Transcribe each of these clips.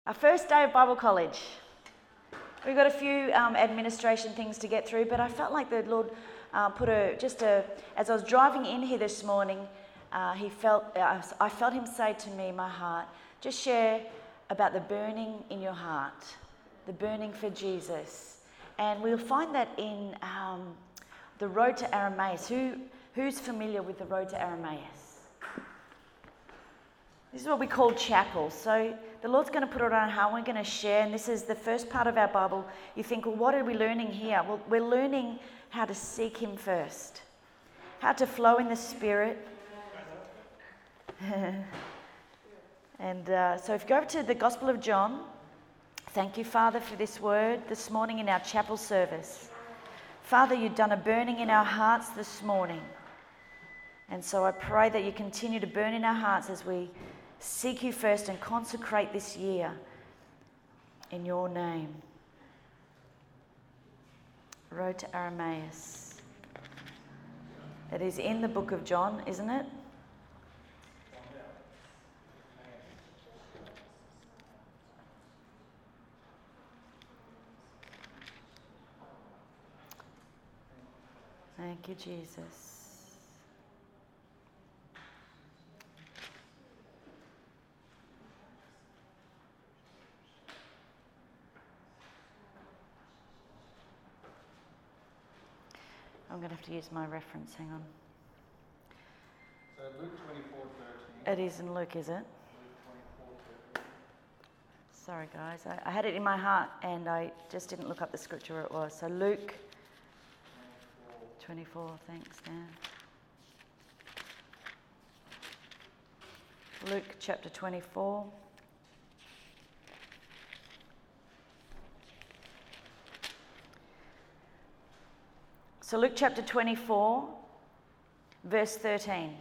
Our first day of Bible college. We've got a few administration things to get through, but I felt like the Lord as I was driving in here this morning, I felt Him say to me, my heart, just share about the burning in your heart, the burning for Jesus. And we'll find that in the Road to Emmaus. Who's familiar with the Road to Emmaus? This is what we call chapel. So the Lord's going to put it on our heart. We're going to share, and this is the first part of our Bible. You think, well, what are we learning here? Well, we're learning how to seek Him first, how to flow in the Spirit. And so if you go over to the Gospel of John, thank you, Father, for this word this morning in our chapel service. Father, you've done a burning in our hearts this morning. And so I pray that you continue to burn in our hearts as we seek you first and consecrate this year in your name. Road to Emmaus. It is in the book of John, isn't it? Thank you, Jesus. I'm going to have to use my reference, hang on. So Luke 24:13. It is in Luke, is it? Luke 24:13. Sorry guys, I had it in my heart and I just didn't look up the scripture where it was. So Luke 24, thanks Dan. Luke chapter 24. So Luke chapter 24, verse 13.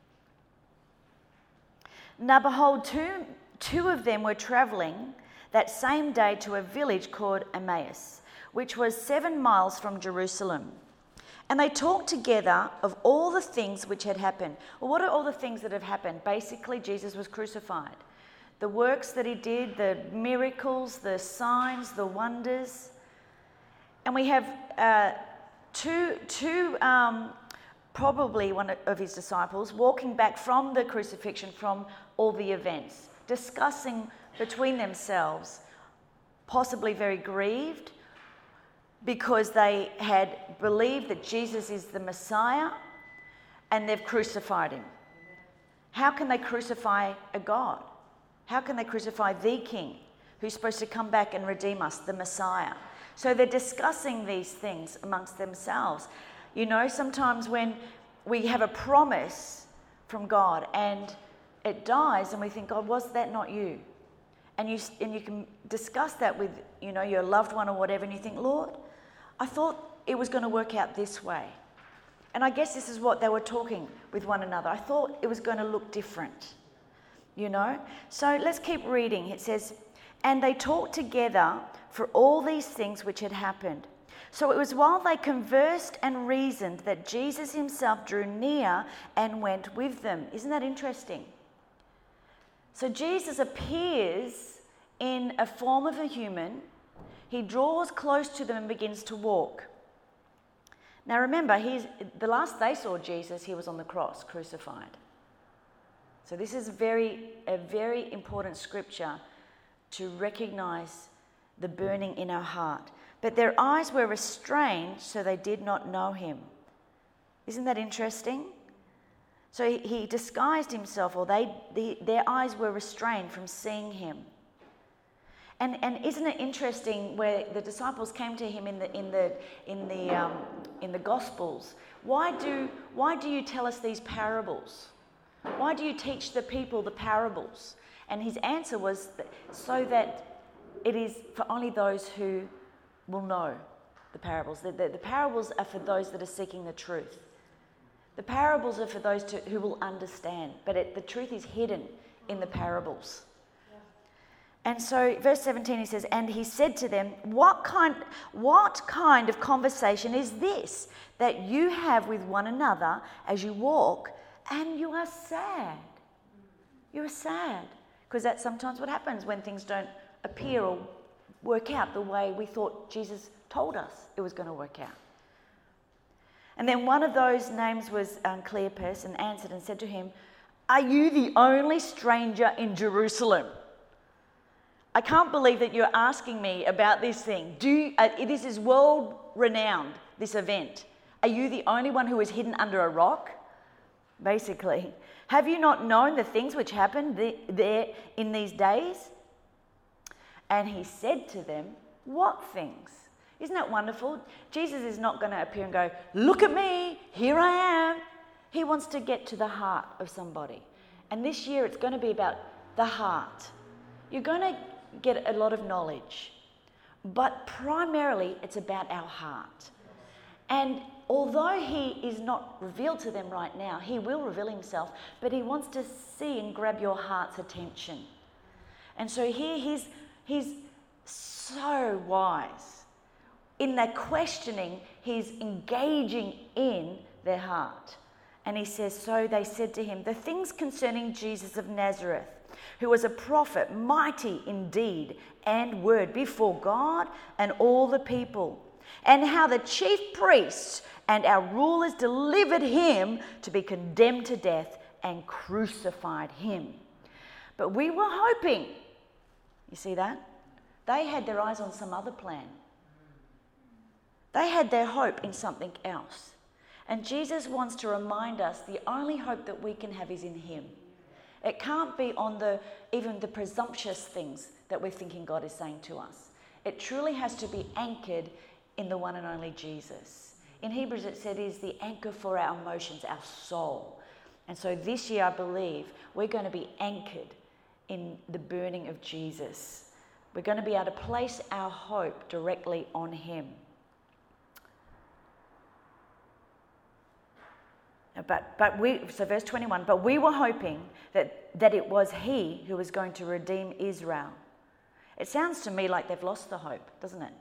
Now behold, two of them were travelling that same day to a village called Emmaus, which was 7 miles from Jerusalem. And they talked together of all the things which had happened. Well, what are all the things that have happened? Basically, Jesus was crucified. The works that he did, the miracles, the signs, the wonders. And we have probably one of his disciples walking back from the crucifixion, from all the events, discussing between themselves, possibly very grieved because they had believed that Jesus is the Messiah and they've crucified him. How can they crucify a God? How can they crucify the King who's supposed to come back and redeem us, the Messiah? So they're discussing these things amongst themselves. You know, sometimes when we have a promise from God and it dies and we think, God, was that not you? And you can discuss that with, your loved one or whatever, and you think, Lord, I thought it was going to work out this way. And I guess this is what they were talking with one another. I thought it was going to look different, So let's keep reading. It says, and they talked together for all these things which had happened. So it was while they conversed and reasoned that Jesus himself drew near and went with them. Isn't that interesting? So Jesus appears in a form of a human. He draws close to them and begins to walk. Now remember, the last they saw Jesus, he was on the cross, crucified. So this is a very important scripture to recognize the burning in our heart. But their eyes were restrained, so they did not know him. Isn't that interesting? So he disguised himself, or their eyes were restrained from seeing him. And isn't it interesting where the disciples came to him in the Gospels? Why do you tell us these parables? Why do you teach the people the parables? And his answer was so that it is for only those who will know the parables. The parables are for those that are seeking the truth. The parables are for those who will understand, but the truth is hidden in the parables. Yeah. And so verse 17 he says, and he said to them, what kind of conversation is this that you have with one another as you walk, and you are sad? You are sad. Because that's sometimes what happens when things don't appear or work out the way we thought Jesus told us it was going to work out. And then one of those names was Cleopas, and answered and said to him, "Are you the only stranger in Jerusalem? I can't believe that you're asking me about this thing. This is world renowned, this event. Are you the only one who is hidden under a rock?" Basically, have you not known the things which happened there in these days? And he said to them, "What things?" Isn't that wonderful? Jesus is not going to appear and go, "Look at me, here I am." He wants to get to the heart of somebody. And this year it's going to be about the heart. You're going to get a lot of knowledge, but primarily it's about our heart. And although he is not revealed to them right now, he will reveal himself, but he wants to see and grab your heart's attention. And so here he's so wise. In their questioning, he's engaging in their heart. And he says, "So they said to him, the things concerning Jesus of Nazareth, who was a prophet, mighty in deed and word before God and all the people, and how the chief priests and our rulers delivered him to be condemned to death and crucified him. But we were hoping," you see that? They had their eyes on some other plan. They had their hope in something else. And Jesus wants to remind us the only hope that we can have is in him. It can't be on even the presumptuous things that we're thinking God is saying to us. It truly has to be anchored in the one and only Jesus. In Hebrews it said is the anchor for our emotions, our soul. And so this year I believe we're going to be anchored in the burning of Jesus. We're going to be able to place our hope directly on him. So verse 21, but we were hoping that it was he who was going to redeem Israel. It sounds to me like they've lost the hope, doesn't it?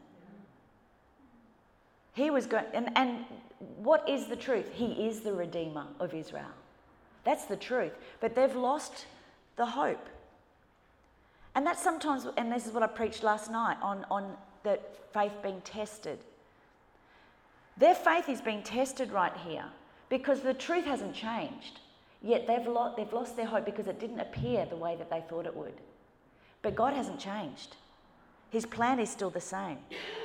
He was going, and what is the truth? He is the Redeemer of Israel. That's the truth. But they've lost the hope. And that's sometimes, and this is what I preached last night on the faith being tested. Their faith is being tested right here because the truth hasn't changed. Yet they've lost their hope because it didn't appear the way that they thought it would. But God hasn't changed. His plan is still the same.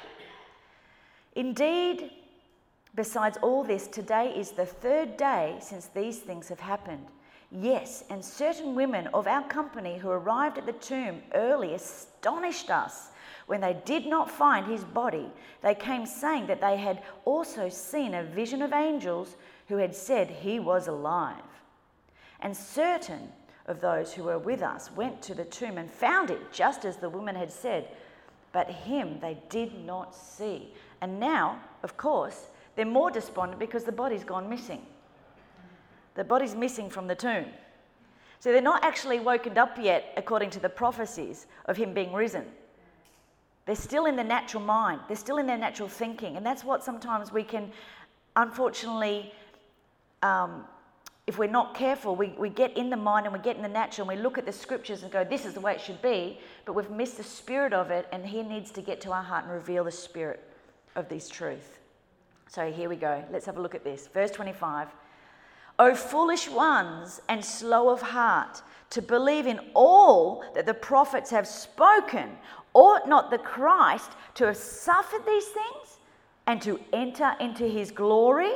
Indeed, besides all this, today is the third day since these things have happened. Yes, and certain women of our company who arrived at the tomb early astonished us. When they did not find his body, they came saying that they had also seen a vision of angels who had said he was alive. And certain of those who were with us went to the tomb and found it just as the woman had said, but him they did not see. And now, of course, they're more despondent because the body's gone missing. The body's missing from the tomb. So they're not actually woken up yet according to the prophecies of him being risen. They're still in the natural mind. They're still in their natural thinking. And that's what sometimes we can, unfortunately, if we're not careful, we get in the mind and we get in the natural and we look at the scriptures and go, this is the way it should be, but we've missed the spirit of it, and he needs to get to our heart and reveal the spirit of this truth. So here we go. Let's have a look at this. Verse 25. O foolish ones and slow of heart, to believe in all that the prophets have spoken. Ought not the Christ to have suffered these things and to enter into his glory?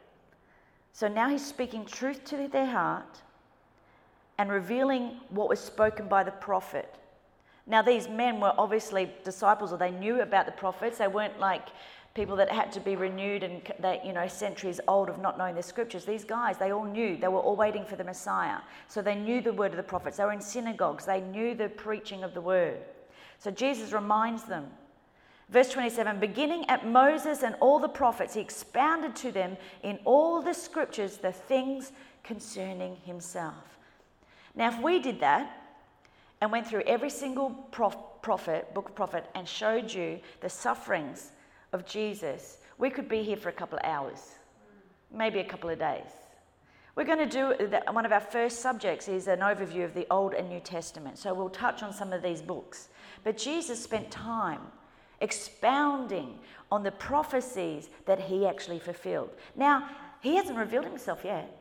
So now he's speaking truth to their heart and revealing what was spoken by the prophet. Now these men were obviously disciples, or they knew about the prophets. They weren't like people that had to be renewed and centuries old of not knowing the scriptures. These guys, they all knew. They were all waiting for the Messiah. So they knew the word of the prophets. They were in synagogues. They knew the preaching of the word. So Jesus reminds them. Verse 27, beginning at Moses and all the prophets, he expounded to them in all the scriptures the things concerning himself. Now, if we did that and went through every single book of prophet, and showed you the sufferings of Jesus, we could be here for a couple of hours, maybe a couple of days. We're going to do, one of our first subjects is an overview of the Old and New Testament. So we'll touch on some of these books. But Jesus spent time expounding on the prophecies that he actually fulfilled. Now, he hasn't revealed himself yet.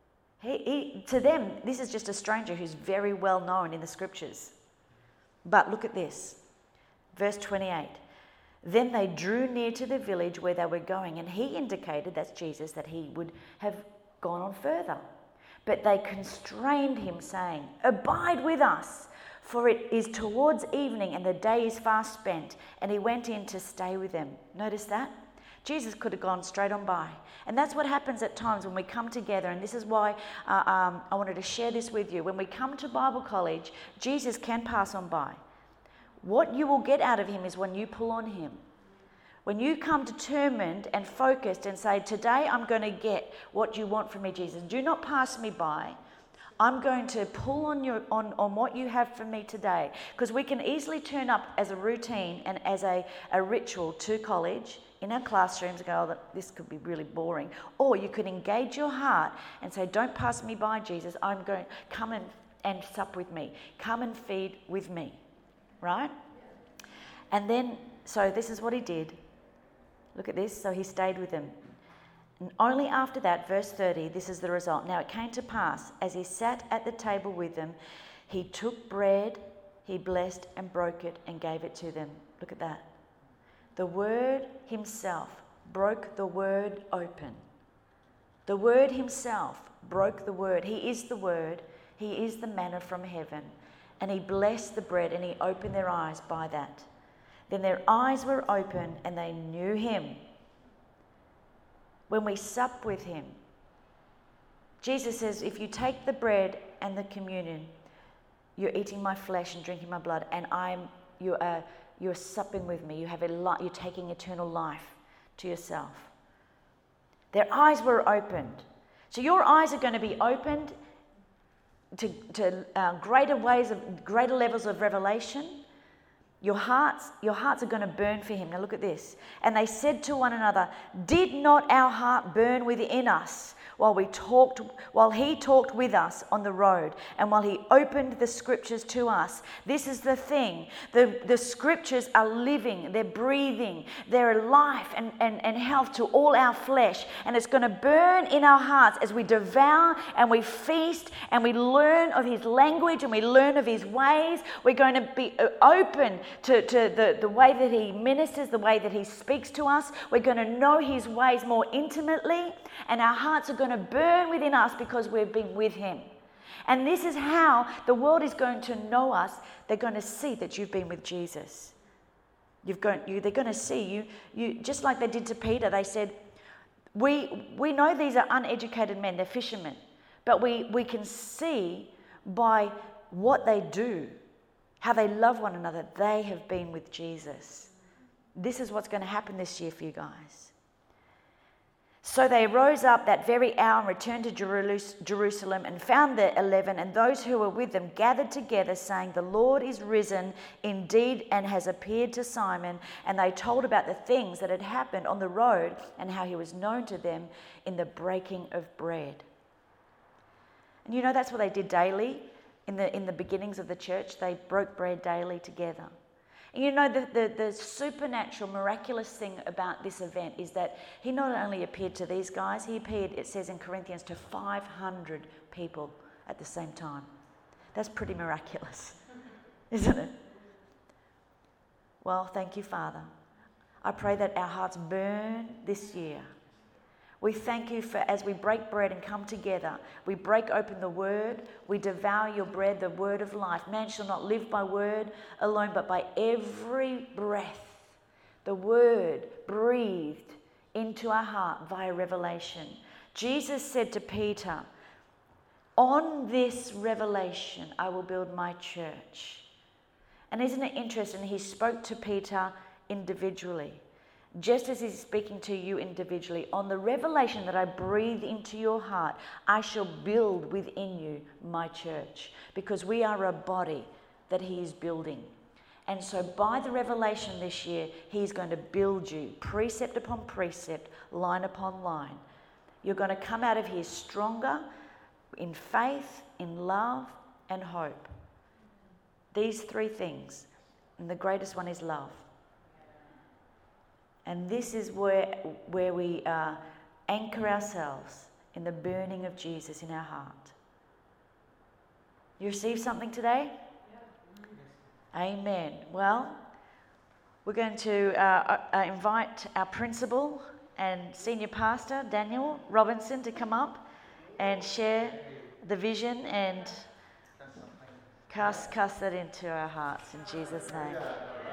To them, this is just a stranger who's very well known in the scriptures. But look at this. Verse 28. Then they drew near to the village where they were going, and he indicated, that's Jesus, that he would have gone on further. But they constrained him, saying, "Abide with us, for it is towards evening, and the day is fast spent." And he went in to stay with them. Notice that? Jesus could have gone straight on by. And that's what happens at times when we come together. And this is why I wanted to share this with you. When we come to Bible college, Jesus can pass on by. What you will get out of him is when you pull on him. When you come determined and focused and say, "Today I'm going to get what you want from me, Jesus. Do not pass me by. I'm going to pull on what you have for me today." Because we can easily turn up as a routine and as a ritual to college in our classrooms and go, "Oh, this could be really boring." Or you could engage your heart and say, "Don't pass me by, Jesus. I'm going, come and sup with me. Come and feed with me." Right? And then, so this is what he did. Look at this. So he stayed with them. And only after that, verse 30, this is the result. Now it came to pass, as he sat at the table with them, he took bread, he blessed and broke it and gave it to them. Look at that. The Word himself broke the Word open. The Word himself broke the Word. He is the Word. He is the manna from heaven. And he blessed the bread and he opened their eyes by that. Then their eyes were open and they knew him. When we sup with him, Jesus says, if you take the bread and the communion, you're eating my flesh and drinking my blood, and you're supping with me. You're taking eternal life to yourself. Their eyes were opened. So your eyes are going to be opened to greater levels of revelation. Your hearts are going to burn for him. Now look at this. And they said to one another, "Did not our heart burn within us while he talked with us on the road, and while he opened the scriptures to us?" This is the thing. The scriptures are living, they're breathing, they're life and health to all our flesh. And it's going to burn in our hearts as we devour and we feast and we learn of his language and we learn of his ways. We're going to be open to the way that he ministers, the way that he speaks to us. We're going to know his ways more intimately, and our hearts are going to burn within us because we've been with him. And this is how the world is going to know us. They're going to see that you've been with Jesus. They're going to see you just like they did to Peter. They said, we know these are uneducated men, they're fishermen, but we can see by what they do, how they love one another. They have been with Jesus. This is what's going to happen this year for you guys. So they rose up that very hour and returned to Jerusalem and found the 11 and those who were with them gathered together, saying, "The Lord is risen indeed and has appeared to Simon." And they told about the things that had happened on the road and how he was known to them in the breaking of bread. And you know, that's what they did daily in the beginnings of the church. They broke bread daily together. And you know, the supernatural, miraculous thing about this event is that he not only appeared to these guys, he appeared, it says in Corinthians, to 500 people at the same time. That's pretty miraculous, isn't it? Well, thank you, Father. I pray that our hearts burn this year. We thank you for, as we break bread and come together, we break open the word, we devour your bread, the word of life. Man shall not live by word alone, but by every breath, the word breathed into our heart via revelation. Jesus said to Peter, "On this revelation, I will build my church." And isn't it interesting? He spoke to Peter individually. Just as he's speaking to you individually, on the revelation that I breathe into your heart, I shall build within you my church, because we are a body that he is building. And so by the revelation this year, he's going to build you precept upon precept, line upon line. You're going to come out of here stronger, in faith, in love, and hope. These three things. And the greatest one is love. And this is where we anchor ourselves in the burning of Jesus in our heart. You received something today? Amen. Well, we're going to invite our principal and senior pastor, Daniel Robinson, to come up and share the vision and cast that into our hearts in Jesus' name.